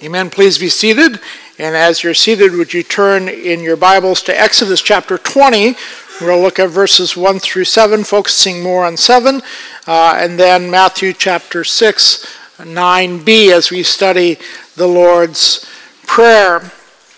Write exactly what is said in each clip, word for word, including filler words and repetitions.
Amen. Please be seated. And as you're seated, would you turn in your Bibles to Exodus chapter twenty. We'll look at verses one through seven, focusing more on seven. Uh, and then Matthew chapter six, nine b, as we study the Lord's Prayer.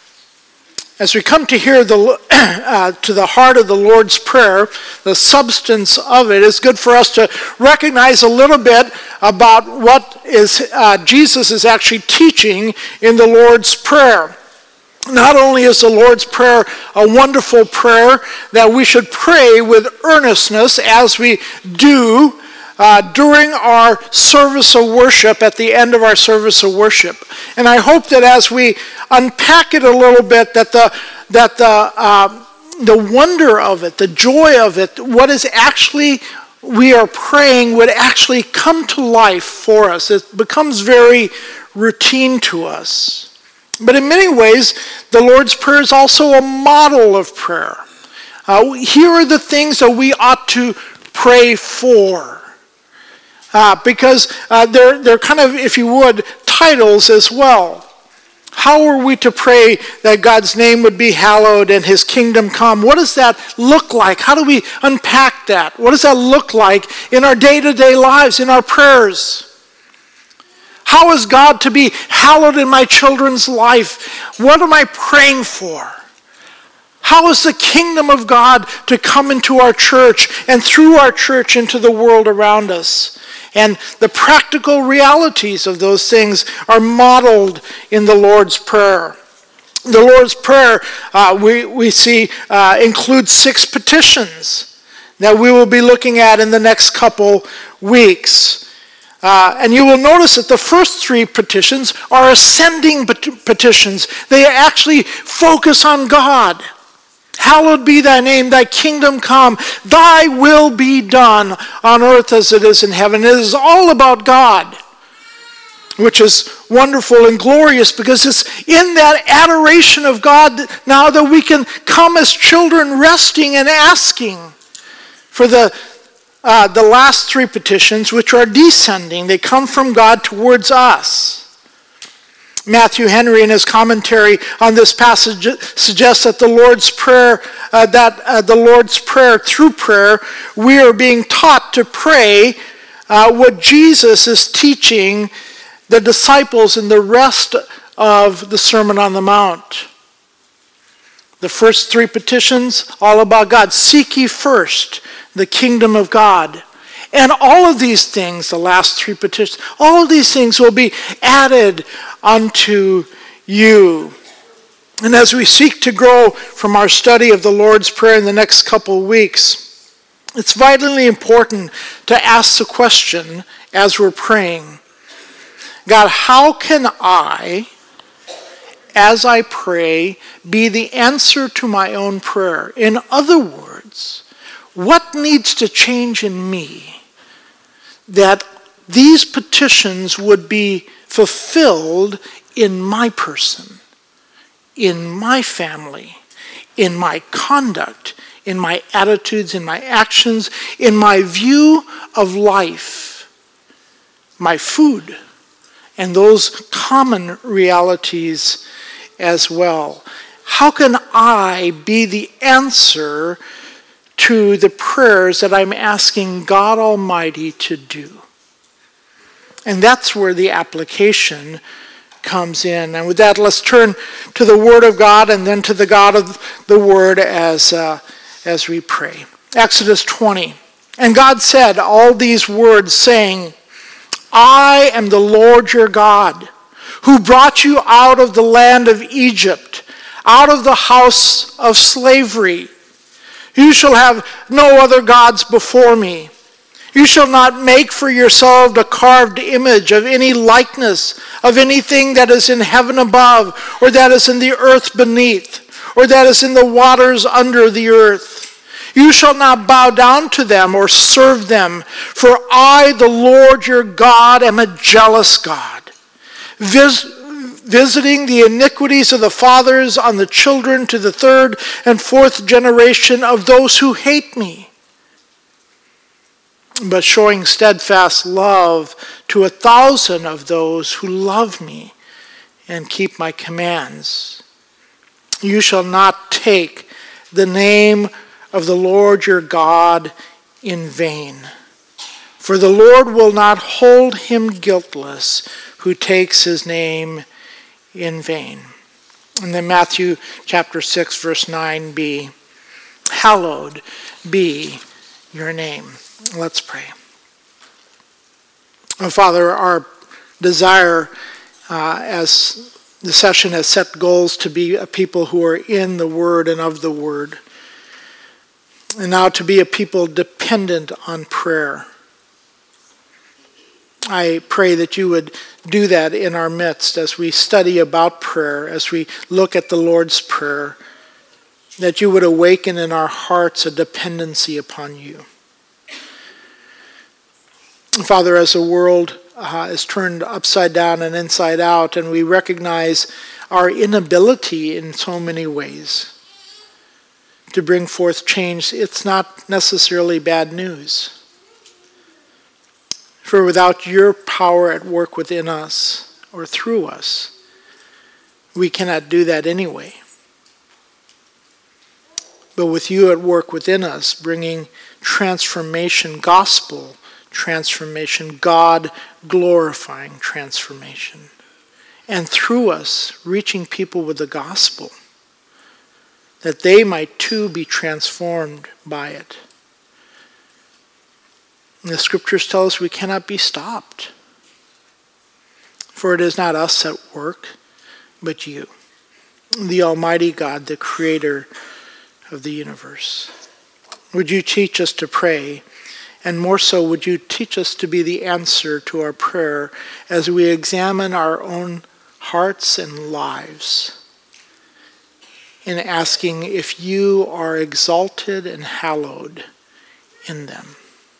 As we come to hear the uh, to the heart of the Lord's Prayer, the substance of it, is good for us to recognize a little bit about what is uh, Jesus is actually teaching in the Lord's Prayer. Not only is the Lord's Prayer a wonderful prayer that we should pray with earnestness as we do Uh, during our service of worship, at the end of our service of worship. And I hope that as we unpack it a little bit, that the that the uh, the wonder of it, the joy of it, what is actually we are praying would actually come to life for us. It becomes very routine to us. But in many ways, the Lord's Prayer is also a model of prayer. Uh, here are the things that we ought to pray for. Uh, because uh, they're, they're kind of, if you would, titles as well. How are we to pray that God's name would be hallowed and his kingdom come? What does that look like? How do we unpack that? What does that look like in our day-to-day lives, in our prayers? How is God to be hallowed in my children's life? What am I praying for? How is the kingdom of God to come into our church and through our church into the world around us? And the practical realities of those things are modeled in the Lord's Prayer. The Lord's Prayer, uh, we, we see, uh, includes six petitions that we will be looking at in the next couple weeks. Uh, and you will notice that the first three petitions are ascending petitions. They actually focus on God. Hallowed be thy name, thy kingdom come, thy will be done on earth as it is in heaven. It is all about God, which is wonderful and glorious because it's in that adoration of God now that we can come as children resting and asking for the, uh, the last three petitions, which are descending. They come from God towards us. Matthew Henry, in his commentary on this passage, suggests that the Lord's Prayer, uh, that uh, the Lord's Prayer, through prayer, we are being taught to pray uh, what Jesus is teaching the disciples in the rest of the Sermon on the Mount. The first three petitions, all about God. Seek ye first the kingdom of God. And all of these things, the last three petitions, all of these things will be added unto you. And as we seek to grow from our study of the Lord's Prayer in the next couple of weeks, it's vitally important to ask the question as we're praying, God, how can I, as I pray, be the answer to my own prayer? In other words, what needs to change in me that these petitions would be fulfilled in my person, in my family, in my conduct, in my attitudes, in my actions, in my view of life, my food, and those common realities as well. How can I be the answer to the prayers that I'm asking God Almighty to do? And that's where the application comes in. And with that, let's turn to the Word of God and then to the God of the Word as, uh, as we pray. Exodus twenty. And God said all these words, saying, I am the Lord your God, who brought you out of the land of Egypt, out of the house of slavery. You shall have no other gods before me. You shall not make for yourself a carved image of any likeness of anything that is in heaven above, or that is in the earth beneath, or that is in the waters under the earth. You shall not bow down to them or serve them, for I, the Lord your God, am a jealous God, vis- visiting the iniquities of the fathers on the children to the third and fourth generation of those who hate me, but showing steadfast love to a thousand of those who love me and keep my commands. You shall not take the name of the Lord your God in vain. For the Lord will not hold him guiltless who takes his name in vain. And then Matthew chapter six, verse nine b. Hallowed be your name. Let's pray. Oh, Father, our desire uh, as the session has set goals to be a people who are in the Word and of the Word. And now to be a people dependent on prayer. I pray that you would do that in our midst as we study about prayer, as we look at the Lord's Prayer, that you would awaken in our hearts a dependency upon you. Father, as the world uh, is turned upside down and inside out, and we recognize our inability in so many ways to bring forth change, it's not necessarily bad news. For without your power at work within us or through us, we cannot do that anyway. But with you at work within us, bringing transformation, gospel transformation, God glorifying transformation, and through us reaching people with the gospel, that they might too be transformed by it. And the scriptures tell us we cannot be stopped. For it is not us at work, but you, the Almighty God, the creator of the universe. Would you teach us to pray? And more so, would you teach us to be the answer to our prayer as we examine our own hearts and lives in asking if you are exalted and hallowed in them.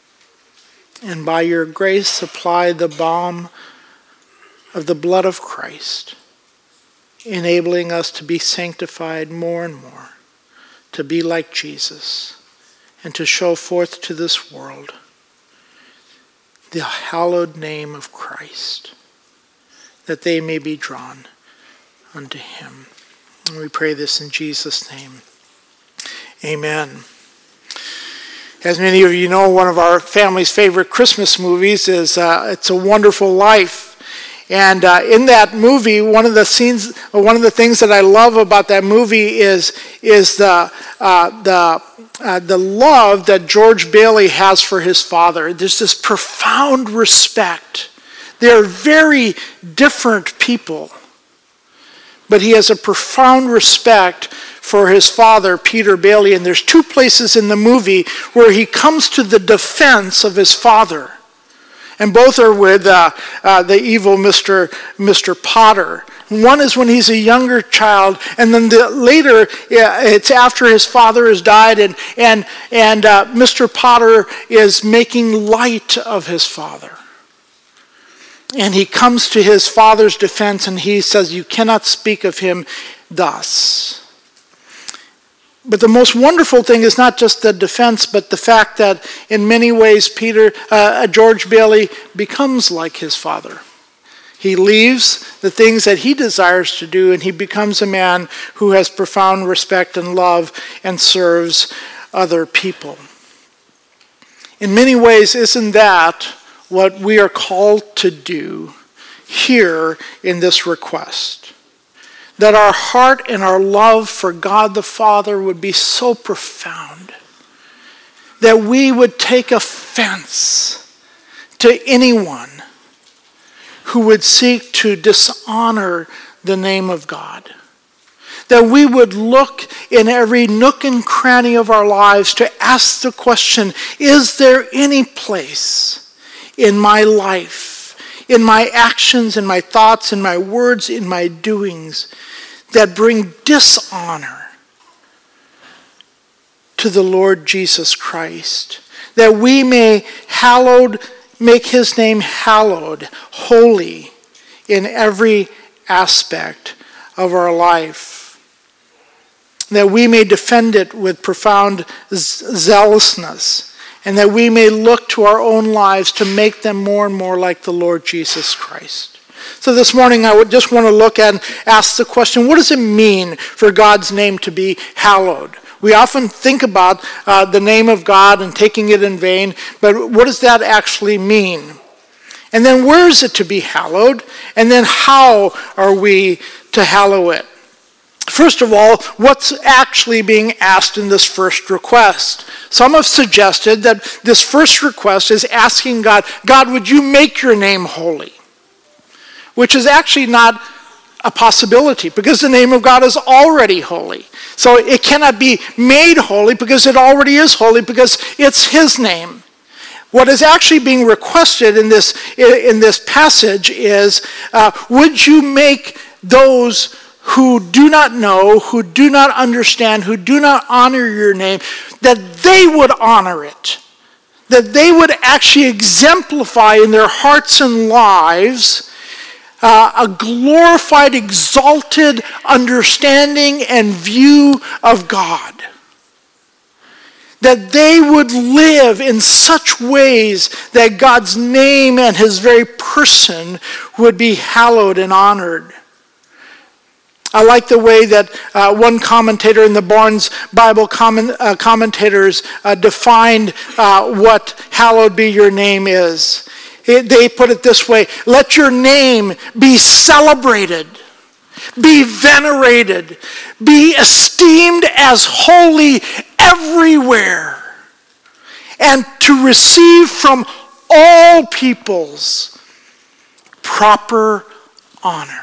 And by your grace, supply the balm of the blood of Christ, enabling us to be sanctified more and more, to be like Jesus, and to show forth to this world the hallowed name of Christ, that they may be drawn unto him. And we pray this in Jesus' name. Amen. As many of you know, one of our family's favorite Christmas movies is uh, It's a Wonderful Life. And uh, in that movie, one of the scenes, one of the things that I love about that movie is is the uh, the uh, the love that George Bailey has for his father. There's this profound respect. They are very different people, but he has a profound respect for his father, Peter Bailey. And there's two places in the movie where he comes to the defense of his father. And both are with uh, uh, the evil Mister Mister Potter. One is when he's a younger child, and then the, later yeah, it's after his father has died, and and and uh, Mister Potter is making light of his father. And he comes to his father's defense, and he says, "You cannot speak of him thus." But the most wonderful thing is not just the defense, but the fact that in many ways Peter, uh, George Bailey becomes like his father. He leaves the things that he desires to do, and he becomes a man who has profound respect and love and serves other people. In many ways, isn't that what we are called to do here in this request? That our heart and our love for God the Father would be so profound that we would take offense to anyone who would seek to dishonor the name of God. That we would look in every nook and cranny of our lives to ask the question, is there any place in my life, in my actions, in my thoughts, in my words, in my doings, that bring dishonor to the Lord Jesus Christ, that we may hallowed, make his name hallowed, holy in every aspect of our life, that we may defend it with profound zealousness, and that we may look to our own lives to make them more and more like the Lord Jesus Christ. So this morning I would just want to look and ask the question, what does it mean for God's name to be hallowed? We often think about uh, the name of God and taking it in vain, but what does that actually mean? And then where is it to be hallowed? And then how are we to hallow it? First of all, what's actually being asked in this first request? Some have suggested that this first request is asking God, God, would you make your name holy? Which is actually not a possibility because the name of God is already holy. So it cannot be made holy because it already is holy because it's his name. What is actually being requested in this, in this passage is, uh, would you make those who do not know, who do not understand, who do not honor your name, that they would honor it. That they would actually exemplify in their hearts and lives uh, a glorified, exalted understanding and view of God. That they would live in such ways that God's name and his very person would be hallowed and honored. I like the way that uh, one commentator in the Barnes Bible comment, uh, commentators uh, defined uh, what hallowed be your name is. It, they put it this way, let your name be celebrated, be venerated, be esteemed as holy everywhere, and to receive from all peoples proper honor.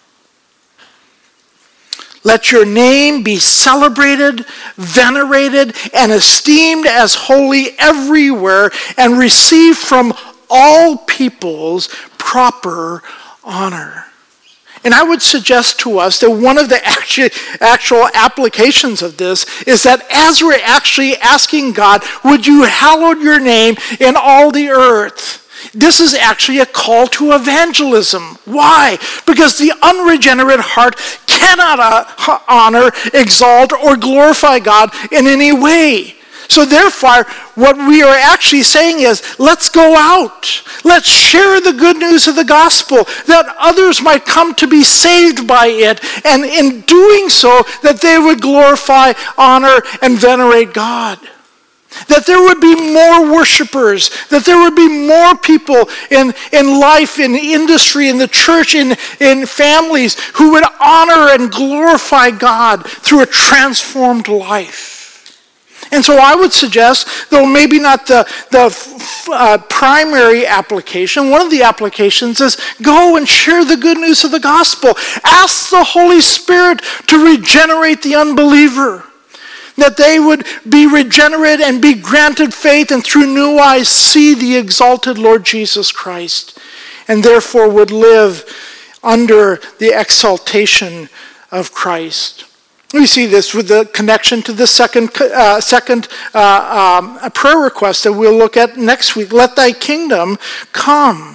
Let your name be celebrated, venerated, and esteemed as holy everywhere, and receive from all peoples proper honor. And I would suggest to us that one of the actual, actual applications of this is that as we're actually asking God, would you hallow your name in all the earth? This is actually a call to evangelism. Why? Because the unregenerate heart cannot uh, honor, exalt, or glorify God in any way. So therefore, what we are actually saying is, let's go out. Let's share the good news of the gospel, that others might come to be saved by it, and in doing so, that they would glorify, honor, and venerate God. That there would be more worshipers, that there would be more people in, in life, in industry, in the church, in, in families who would honor and glorify God through a transformed life. And so I would suggest, though maybe not the, the uh, primary application, one of the applications is go and share the good news of the gospel. Ask the Holy Spirit to regenerate the unbeliever. That they would be regenerate and be granted faith and through new eyes see the exalted Lord Jesus Christ and therefore would live under the exaltation of Christ. We see this with the connection to the second, uh, second uh, um, prayer request that we'll look at next week. Let thy kingdom come.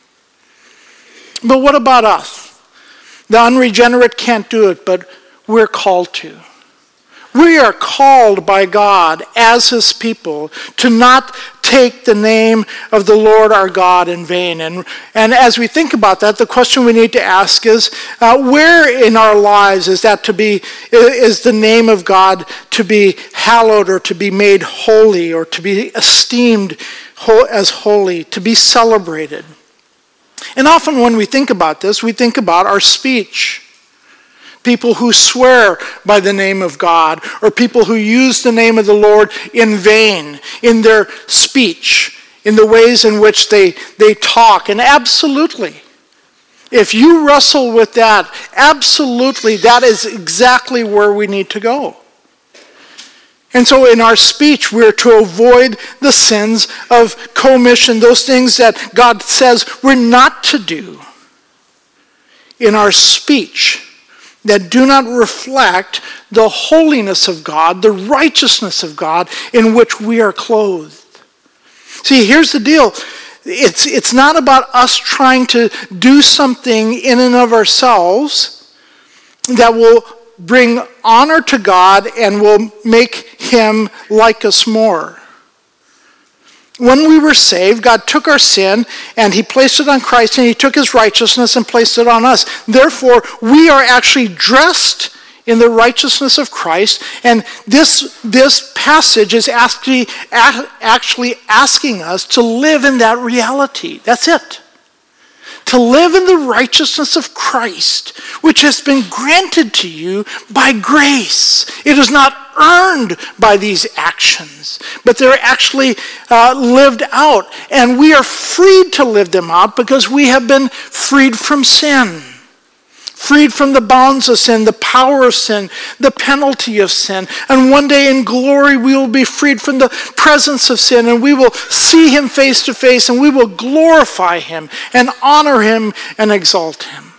But what about us? The unregenerate can't do it, but we're called to. We are called by God as his people to not take the name of the Lord our God in vain. And, and as we think about that, the question we need to ask is, uh, where in our lives is that to be, is the name of God to be hallowed or to be made holy or to be esteemed as holy, to be celebrated? And often when we think about this, we think about our speech. People who swear by the name of God, or people who use the name of the Lord in vain in their speech, in the ways in which they, they talk. And absolutely, if you wrestle with that, absolutely, that is exactly where we need to go. And so in our speech, we're to avoid the sins of commission, those things that God says we're not to do in our speech, that do not reflect the holiness of God, the righteousness of God in which we are clothed. See, here's the deal. It's, it's not about us trying to do something in and of ourselves that will bring honor to God and will make him like us more. When we were saved, God took our sin and he placed it on Christ, and he took his righteousness and placed it on us. Therefore, we are actually dressed in the righteousness of Christ, and this, this passage is actually, actually asking us to live in that reality. That's it. To live in the righteousness of Christ, which has been granted to you by grace. It is not earned by these actions, but they're actually uh, lived out. And we are freed to live them out because we have been freed from sin. Freed from the bounds of sin, the power of sin, the penalty of sin. And one day in glory we will be freed from the presence of sin, and we will see him face to face, and we will glorify him and honor him and exalt him.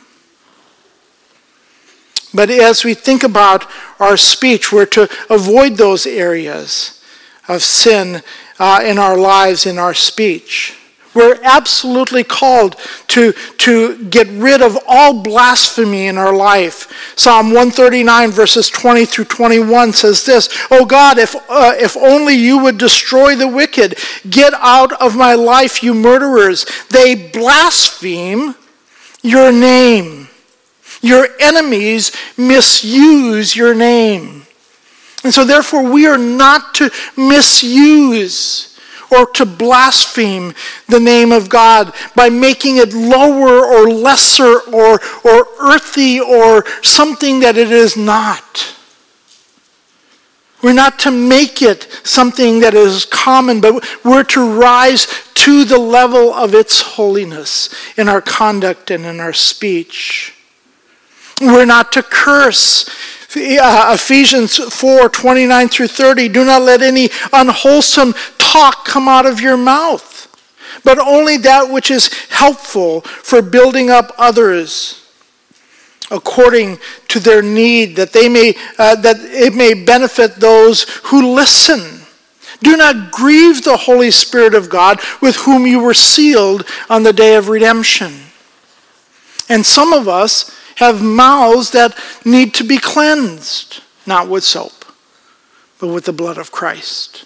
But as we think about our speech, we're to avoid those areas of sin uh, in our lives, in our speech. We're absolutely called to, to get rid of all blasphemy in our life. Psalm one thirty-nine verses twenty through twenty-one says this, "Oh God, if, uh, if only you would destroy the wicked. Get out of my life, you murderers. They blaspheme your name. Your enemies misuse your name." And so therefore we are not to misuse or to blaspheme the name of God by making it lower or lesser or, or earthy or something that it is not. We're not to make it something that is common, but we're to rise to the level of its holiness in our conduct and in our speech. We're not to curse. Uh, Ephesians four, twenty-nine through thirty, "Do not let any unwholesome talk come out of your mouth, but only that which is helpful for building up others according to their need, that they may uh, that it may benefit those who listen. Do not grieve the Holy Spirit of God, with whom you were sealed on the day of redemption." And some of us have mouths that need to be cleansed, not with soap, but with the blood of Christ.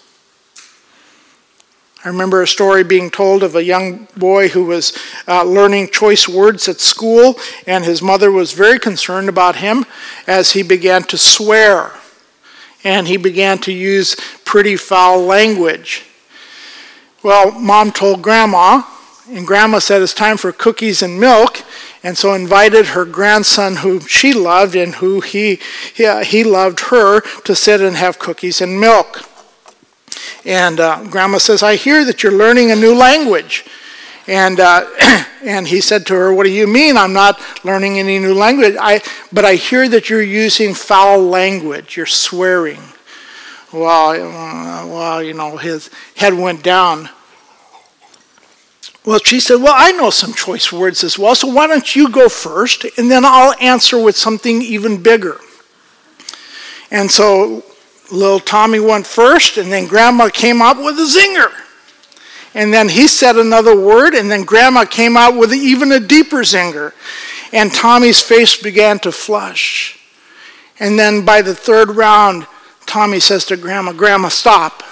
I remember a story being told of a young boy who was uh, learning choice words at school, and his mother was very concerned about him as he began to swear, and he began to use pretty foul language. Well, Mom told Grandma, and Grandma said it's time for cookies and milk, and so invited her grandson, whom she loved and who he, he, he loved her, to sit and have cookies and milk. And uh, Grandma says, "I hear that you're learning a new language." And uh, and he said to her, "What do you mean I'm not learning any new language? I, but I hear that you're using foul language. You're swearing." Well, uh, well, you know, his head went down. Well, she said, "Well, I know some choice words as well, so why don't you go first, and then I'll answer with something even bigger." And so little Tommy went first, and then Grandma came out with a zinger. And then he said another word, and then Grandma came out with even a deeper zinger. And Tommy's face began to flush. And then by the third round, Tommy says to Grandma, "Grandma, stop.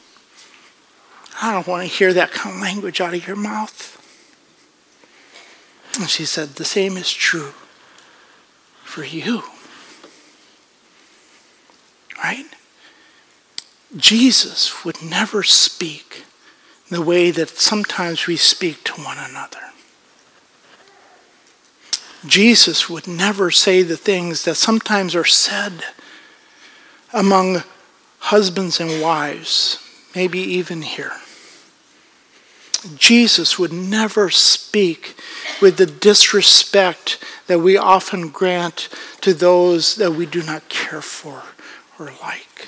I don't want to hear that kind of language out of your mouth." And she said, "The same is true for you." Right? Jesus would never speak the way that sometimes we speak to one another. Jesus would never say the things that sometimes are said among husbands and wives, maybe even here. Jesus would never speak with the disrespect that we often grant to those that we do not care for or like.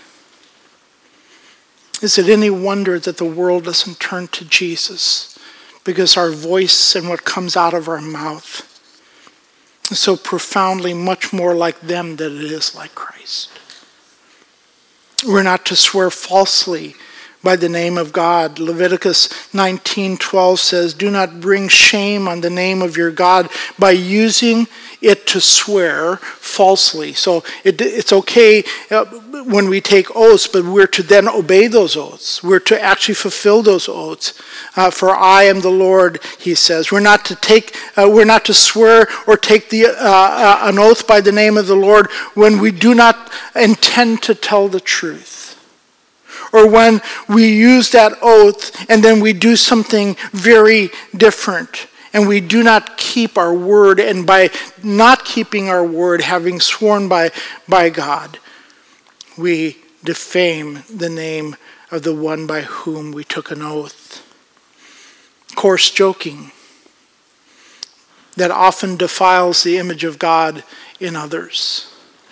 Is it any wonder that the world doesn't turn to Jesus? Because our voice and what comes out of our mouth is so profoundly much more like them than it is like Christ. We're not to swear falsely, by the name of God. Leviticus nineteen twelve says, do not bring shame on the name of your God by using it to swear falsely. So it, it's okay uh, when we take oaths, but we're to then obey those oaths. We're to actually fulfill those oaths. Uh, for I am the Lord, he says. We're not to take, uh, we're not to swear or take the uh, uh, an oath by the name of the Lord when we do not intend to tell the truth. Or when we use that oath and then we do something very different and we do not keep our word, and by not keeping our word, having sworn by, by God, we defame the name of the one by whom we took an oath. Coarse joking that often defiles the image of God in others.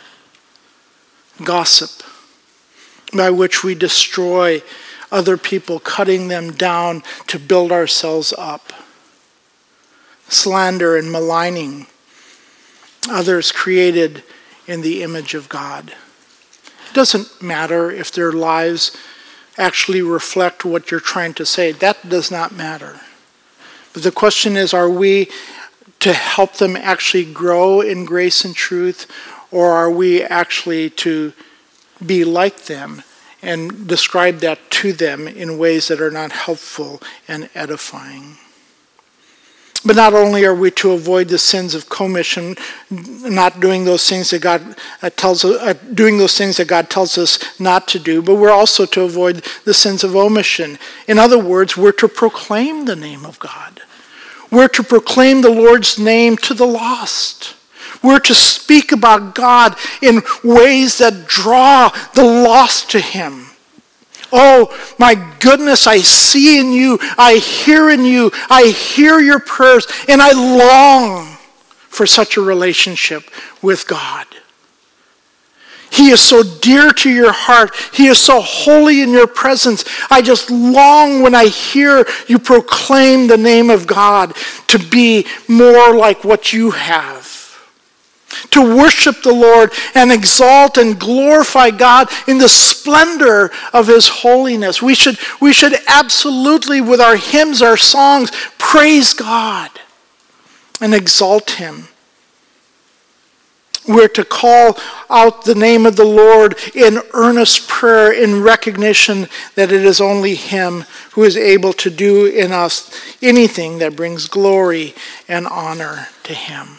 Gossip, by which we destroy other people, cutting them down to build ourselves up. Slander and maligning others created in the image of God. It doesn't matter if their lives actually reflect what you're trying to say. That does not matter. But the question is, are we to help them actually grow in grace and truth, or are we actually to be like them and describe that to them in ways that are not helpful and edifying? But not only are we to avoid the sins of commission, not doing those things that God uh, tells us, uh, doing those things that God tells us not to do, but we're also to avoid the sins of omission. In other words, we're to proclaim the name of God. We're to proclaim the Lord's name to the lost. We're to speak about God in ways that draw the lost to him. Oh, my goodness, I see in you, I hear in you, I hear your prayers, and I long for such a relationship with God. He is so dear to your heart. He is so holy in your presence. I just long when I hear you proclaim the name of God to be more like what you have. To worship the Lord and exalt and glorify God in the splendor of his holiness. We should, we should absolutely, with our hymns, our songs, praise God and exalt him. We're to call out the name of the Lord in earnest prayer, in recognition that it is only him who is able to do in us anything that brings glory and honor to him.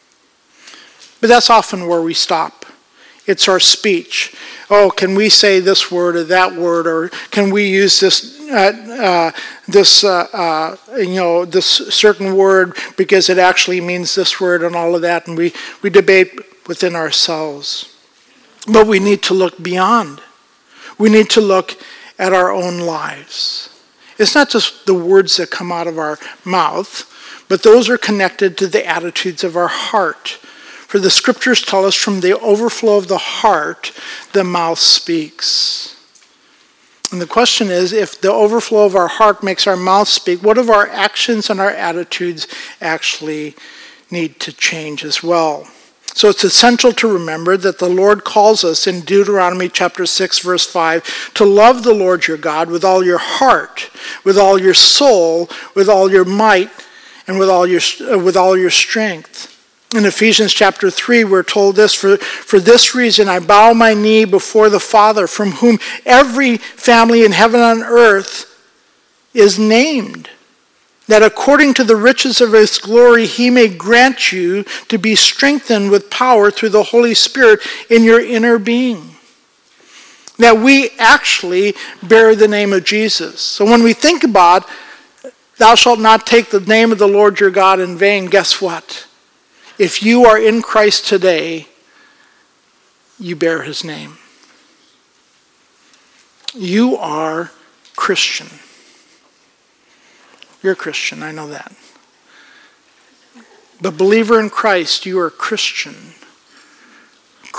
But that's often where we stop. It's our speech. Oh, can we say this word or that word, or can we use this uh, uh, this uh, uh, you know this certain word because it actually means this word and all of that, and we we debate within ourselves. But we need to look beyond. We need to look at our own lives. It's not just the words that come out of our mouth, but those are connected to the attitudes of our heart. For the scriptures tell us from the overflow of the heart, the mouth speaks. And the question is, if the overflow of our heart makes our mouth speak, what of our actions and our attitudes actually need to change as well? So it's essential to remember that the Lord calls us in Deuteronomy chapter six, verse five, to love the Lord your God with all your heart, with all your soul, with all your might, and with all your, uh, with all your strength. In Ephesians chapter three, we're told this, for, for this reason I bow my knee before the Father, from whom every family in heaven and earth is named, that according to the riches of his glory he may grant you to be strengthened with power through the Holy Spirit in your inner being. That we actually bear the name of Jesus. So when we think about, thou shalt not take the name of the Lord your God in vain, guess what? If you are in Christ today, you bear his name. You are Christian. You're a Christian, I know that. But believer in Christ, you are Christian.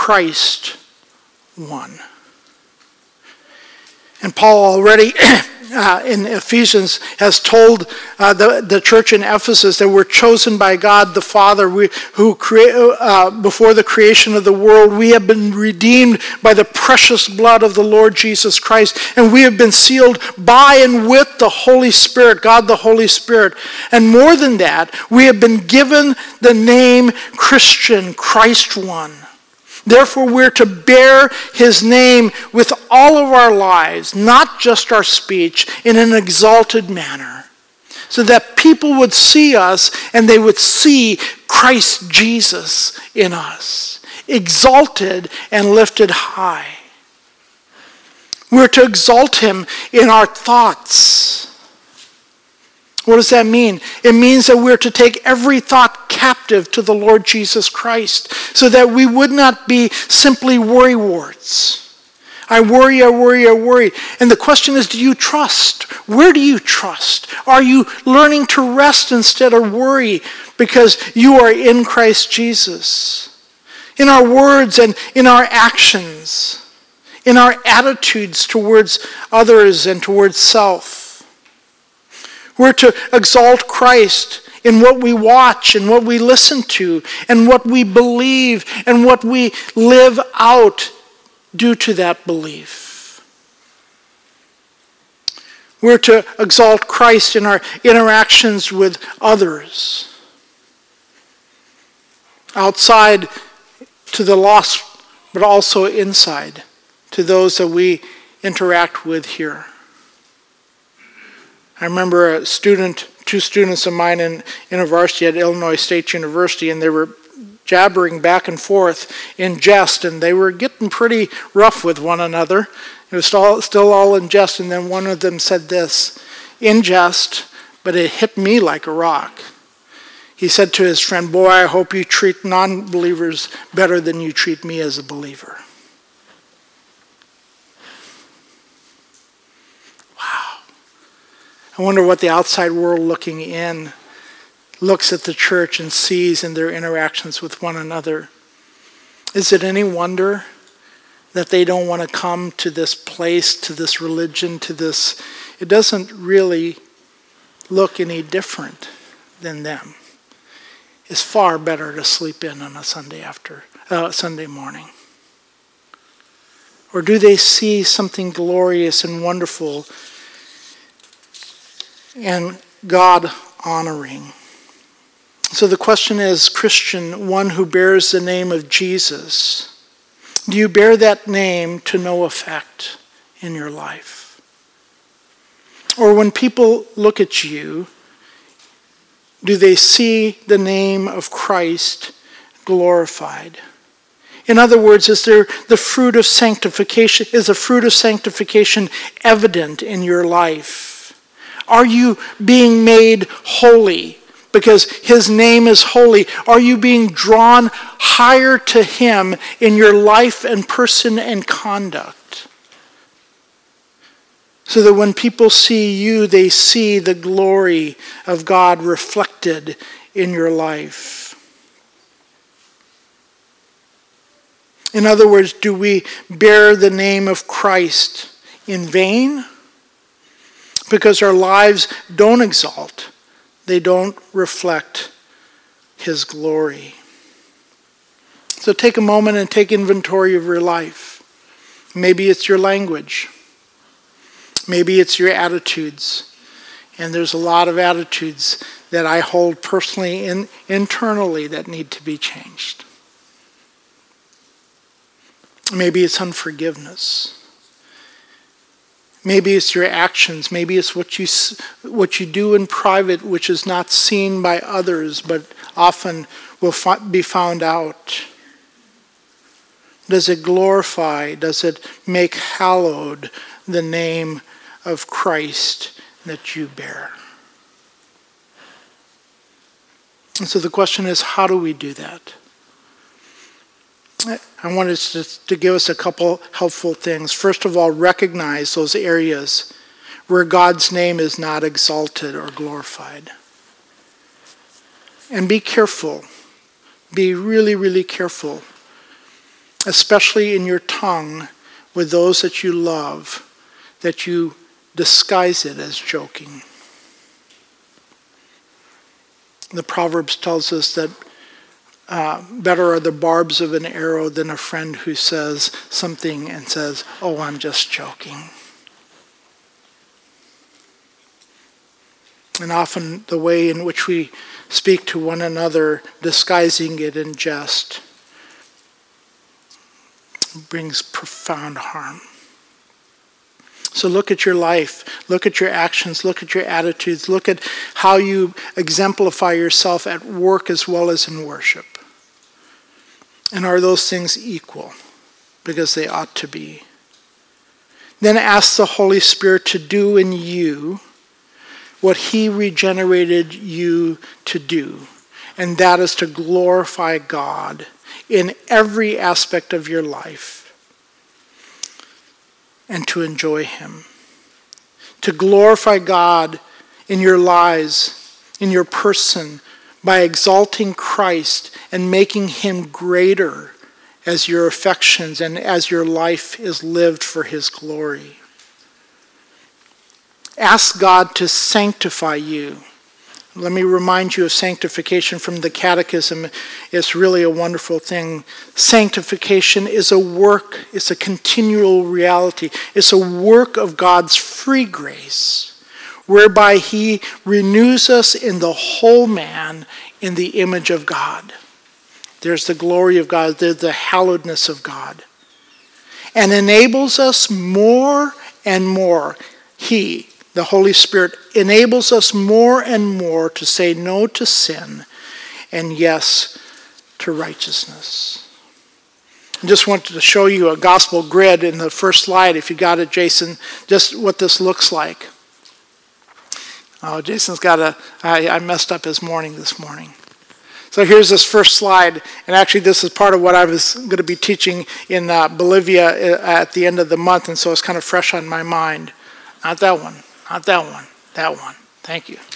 Christ won. And Paul already uh, in Ephesians has told uh, the, the church in Ephesus that we're chosen by God the Father, we, who create, uh, before the creation of the world, we have been redeemed by the precious blood of the Lord Jesus Christ, and we have been sealed by and with the Holy Spirit, God the Holy Spirit. And more than that, we have been given the name Christian, Christ one. Therefore, we're to bear his name with all of our lives, not just our speech, in an exalted manner, so that people would see us and they would see Christ Jesus in us, exalted and lifted high. We're to exalt him in our thoughts. What does that mean? It means that we're to take every thought captive to the Lord Jesus Christ, so that we would not be simply worrywarts. I worry, I worry, I worry. And the question is, do you trust? Where do you trust? Are you learning to rest instead of worry because you are in Christ Jesus? In our words and in our actions, in our attitudes towards others and towards self. We're to exalt Christ in what we watch and what we listen to and what we believe and what we live out due to that belief. We're to exalt Christ in our interactions with others, outside to the lost, but also inside to those that we interact with here. I remember a student, two students of mine in university at Illinois State University, and they were jabbering back and forth in jest, and they were getting pretty rough with one another. It was all, still all in jest, and then one of them said this, in jest, but it hit me like a rock. He said to his friend, "Boy, I hope you treat non-believers better than you treat me as a believer." I wonder what the outside world looking in looks at the church and sees in their interactions with one another. Is it any wonder that they don't want to come to this place, to this religion, to this? It doesn't really look any different than them. It's far better to sleep in on a Sunday after uh, Sunday morning. Or do they see something glorious and wonderful and God-honoring? So the question is, Christian, one who bears the name of Jesus, do you bear that name to no effect in your life? Or when people look at you, do they see the name of Christ glorified? In other words, is there the fruit of sanctification, is the fruit of sanctification evident in your life? Are you being made holy because his name is holy? Are you being drawn higher to him in your life and person and conduct? So that when people see you, they see the glory of God reflected in your life. In other words, do we bear the name of Christ in vain? Because our lives don't exalt, they don't reflect his glory. So take a moment and take inventory of your life. Maybe it's your language. Maybe it's your attitudes. And there's a lot of attitudes that I hold personally in, internally that need to be changed. Maybe it's unforgiveness. Maybe it's your actions. Maybe it's what you what you do in private, which is not seen by others, but often will be found out. Does it glorify? Does it make hallowed the name of Christ that you bear? And so the question is, how do we do that? I wanted to, to give us a couple helpful things. First of all, recognize those areas where God's name is not exalted or glorified. And be careful. Be really, really careful, especially in your tongue with those that you love, that you disguise it as joking. The Proverbs tells us that uh, better are the barbs of an arrow than a friend who says something and says, "Oh, I'm just joking." And often the way in which we speak to one another, disguising it in jest, brings profound harm. So look at your life, look at your actions, look at your attitudes, look at how you exemplify yourself at work as well as in worship. And are those things equal? Because they ought to be. Then ask the Holy Spirit to do in you what he regenerated you to do. And that is to glorify God in every aspect of your life and to enjoy him. To glorify God in your lives, in your person, by exalting Christ and making him greater as your affections and as your life is lived for his glory. Ask God to sanctify you. Let me remind you of sanctification from the Catechism. It's really a wonderful thing. Sanctification is a work, it's a continual reality. It's a work of God's free grace, whereby he renews us in the whole man in the image of God. There's the glory of God, there's the hallowedness of God. And enables us more and more. He, the Holy Spirit, enables us more and more to say no to sin and yes to righteousness. I just wanted to show you a gospel grid in the first slide, if you got it, Jason, just what this looks like. Oh, Jason's got a, I, I messed up his morning this morning. So here's this first slide, and actually this is part of what I was going to be teaching in uh, Bolivia at the end of the month, and so it's kind of fresh on my mind. Not that one. Not that one. That one. Thank you.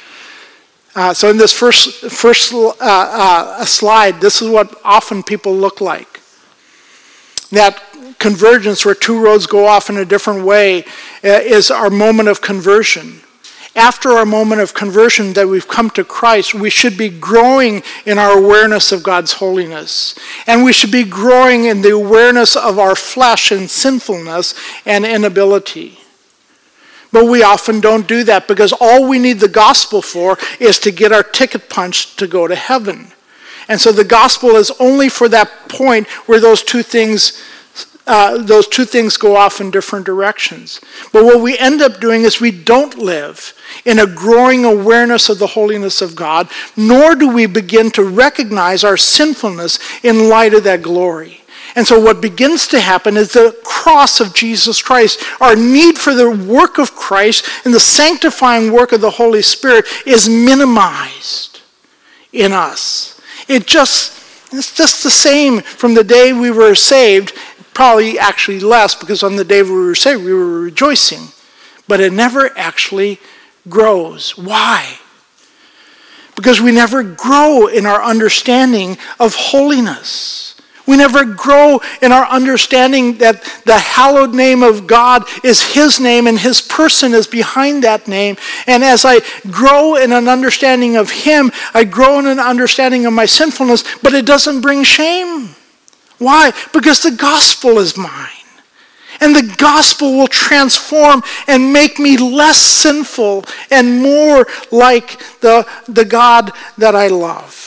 Uh, so in this first first uh, uh, slide, this is what often people look like. That convergence where two roads go off in a different way uh, is our moment of conversion. After our moment of conversion that we've come to Christ, we should be growing in our awareness of God's holiness. And we should be growing in the awareness of our flesh and sinfulness and inability. But we often don't do that because all we need the gospel for is to get our ticket punched to go to heaven. And so the gospel is only for that point where those two things uh, those two things go off in different directions. But what we end up doing is we don't live in a growing awareness of the holiness of God, nor do we begin to recognize our sinfulness in light of that glory. And so what begins to happen is the cross of Jesus Christ, our need for the work of Christ and the sanctifying work of the Holy Spirit is minimized in us. It just, it's just the same from the day we were saved, probably actually less because on the day we were saved we were rejoicing. But it never actually grows. Why? Because we never grow in our understanding of holiness. We never grow in our understanding that the hallowed name of God is his name and his person is behind that name. And as I grow in an understanding of him, I grow in an understanding of my sinfulness, but it doesn't bring shame. Why? Because the gospel is mine. And the gospel will transform and make me less sinful and more like the, the God that I love.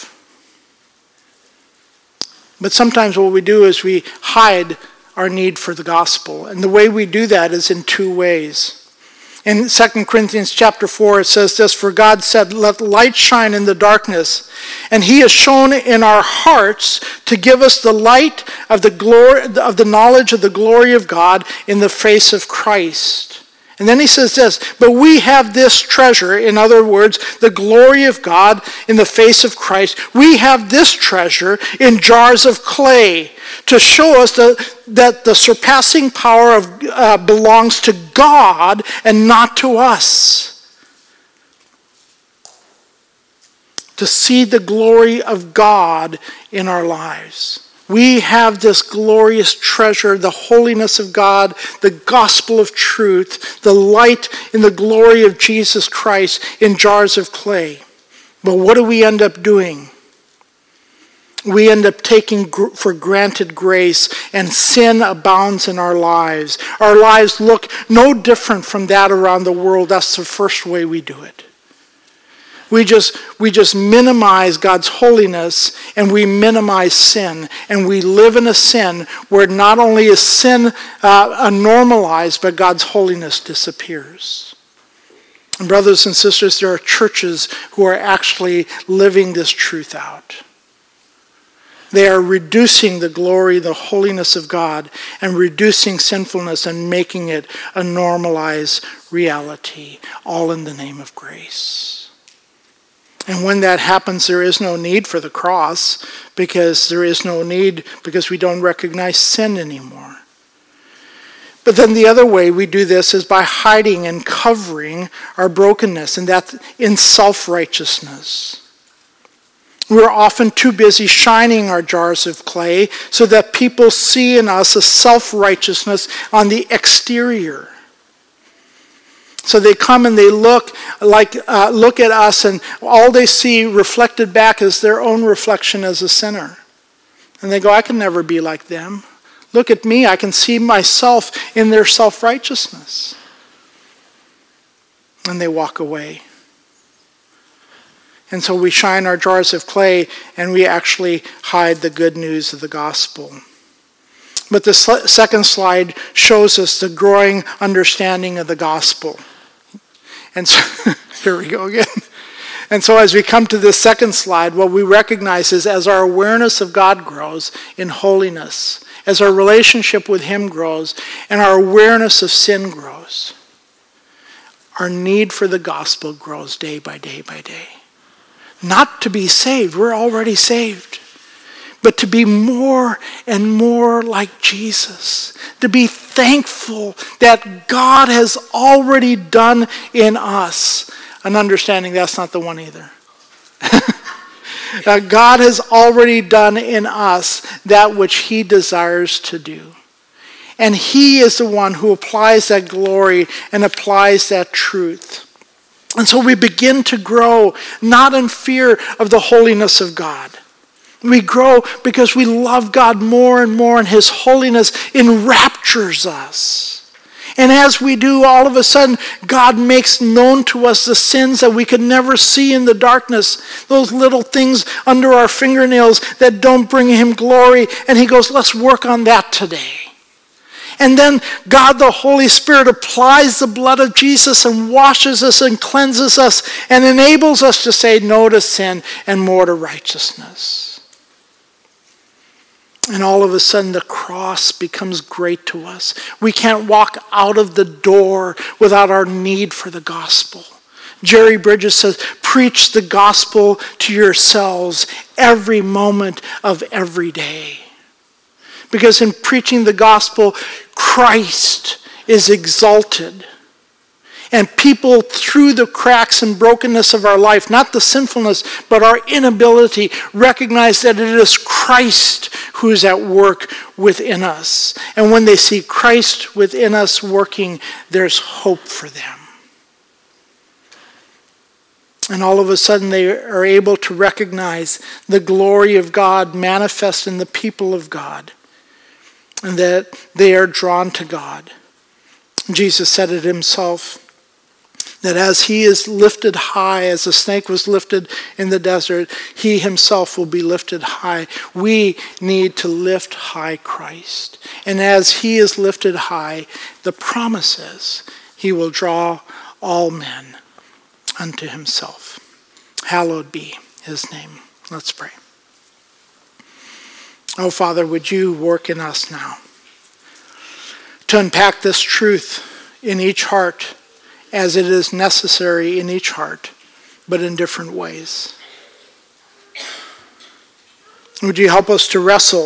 But sometimes what we do is we hide our need for the gospel. And the way we do that is in two ways. In Second Corinthians chapter four, it says this, "For God said, let light shine in the darkness. And he has shown in our hearts to give us the light of the glory of the knowledge of the glory of God in the face of Christ." And then he says this, "But we have this treasure," in other words, the glory of God in the face of Christ. "We have this treasure in jars of clay to show us the, that the surpassing power of uh, belongs to God and not to us." To see the glory of God in our lives. We have this glorious treasure, the holiness of God, the gospel of truth, the light in the glory of Jesus Christ in jars of clay. But what do we end up doing? We end up taking for granted grace, and sin abounds in our lives. Our lives look no different from that around the world. That's the first way we do it. We just, we just minimize God's holiness, and we minimize sin. And we live in a sin where not only is sin uh, normalized, but God's holiness disappears. And brothers and sisters, there are churches who are actually living this truth out. They are reducing the glory, the holiness of God, and reducing sinfulness and making it a normalized reality, all in the name of grace. And when that happens, there is no need for the cross, because there is no need, because we don't recognize sin anymore. But then the other way we do this is by hiding and covering our brokenness, and that's in self-righteousness. We're often too busy shining our jars of clay so that people see in us a self-righteousness on the exterior. So they come and they look like uh, look at us, and all they see reflected back is their own reflection as a sinner. And they go, I can never be like them. Look at me, I can see myself in their self-righteousness. And they walk away. And so we shine our jars of clay, and we actually hide the good news of the gospel. But the sl- second slide shows us the growing understanding of the gospel. And so, here we go again. And so as we come to this second slide, what we recognize is as our awareness of God grows in holiness, as our relationship with Him grows, and our awareness of sin grows, our need for the gospel grows day by day by day. Not to be saved, we're already saved, but to be more and more like Jesus, to be thankful that God has already done in us. An understanding that's not the one either. That God has already done in us that which He desires to do. And He is the one who applies that glory and applies that truth. And so we begin to grow, not in fear of the holiness of God. We grow because we love God more and more, and His holiness enraptures us. And as we do, all of a sudden, God makes known to us the sins that we could never see in the darkness, those little things under our fingernails that don't bring Him glory. And He goes, let's work on that today. And then God the Holy Spirit applies the blood of Jesus and washes us and cleanses us and enables us to say no to sin and more to righteousness. And all of a sudden the cross becomes great to us. We can't walk out of the door without our need for the gospel. Jerry Bridges says, preach the gospel to yourselves every moment of every day. Because in preaching the gospel, Christ is exalted. And people, through the cracks and brokenness of our life, not the sinfulness, but our inability, recognize that it is Christ who is at work within us. And when they see Christ within us working, there's hope for them. And all of a sudden they are able to recognize the glory of God manifest in the people of God. And that they are drawn to God. Jesus said it Himself, that as He is lifted high, as the snake was lifted in the desert, He Himself will be lifted high. We need to lift high Christ. And as He is lifted high, the promise is He will draw all men unto Himself. Hallowed be His name. Let's pray. Oh, Father, would You work in us now to unpack this truth in each heart as it is necessary in each heart, but in different ways. Would You help us to wrestle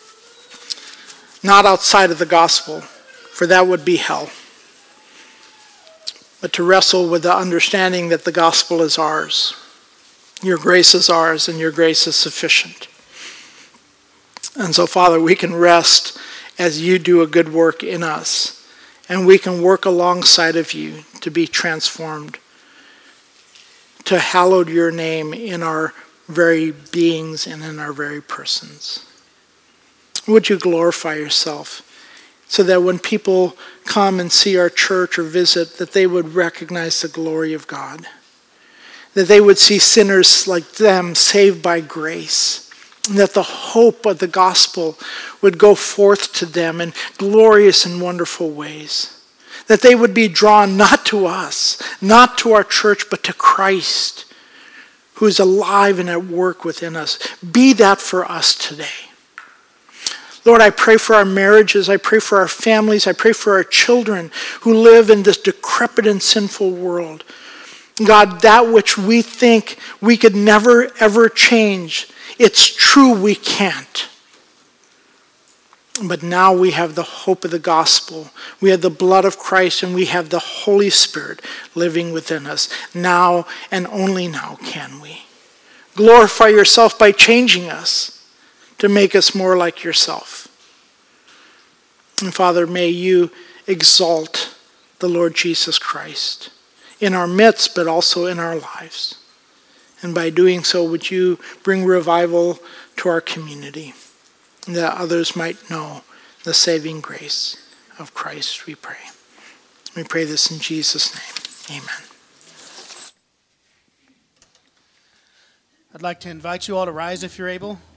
not outside of the gospel, for that would be hell, but to wrestle with the understanding that the gospel is ours. Your grace is ours, and Your grace is sufficient. And so, Father, we can rest as you do a good work in us. And we can work alongside of you to be transformed, to hallow your name in our very beings and in our very persons. Would you glorify yourself so that when people come and see our church or visit, that they would recognize the glory of God, that they would see sinners like them saved by grace, and that the hope of the gospel would go forth to them in glorious and wonderful ways, that they would be drawn not to us, not to our church, but to Christ, who is alive and at work within us. Be that for us today. Lord, I pray for our marriages. I pray for our families. I pray for our children who live in this decrepit and sinful world. God, that which we think we could never, ever change, it's true we can't. But now we have the hope of the gospel. We have the blood of Christ, and we have the Holy Spirit living within us. Now and only now can we. Glorify yourself by changing us to make us more like yourself. And Father, may you exalt the Lord Jesus Christ in our midst, but also in our lives. And by doing so, would you bring revival to our community, that others might know the saving grace of Christ, we pray. We pray this in Jesus' name. Amen. I'd like to invite you all to rise if you're able.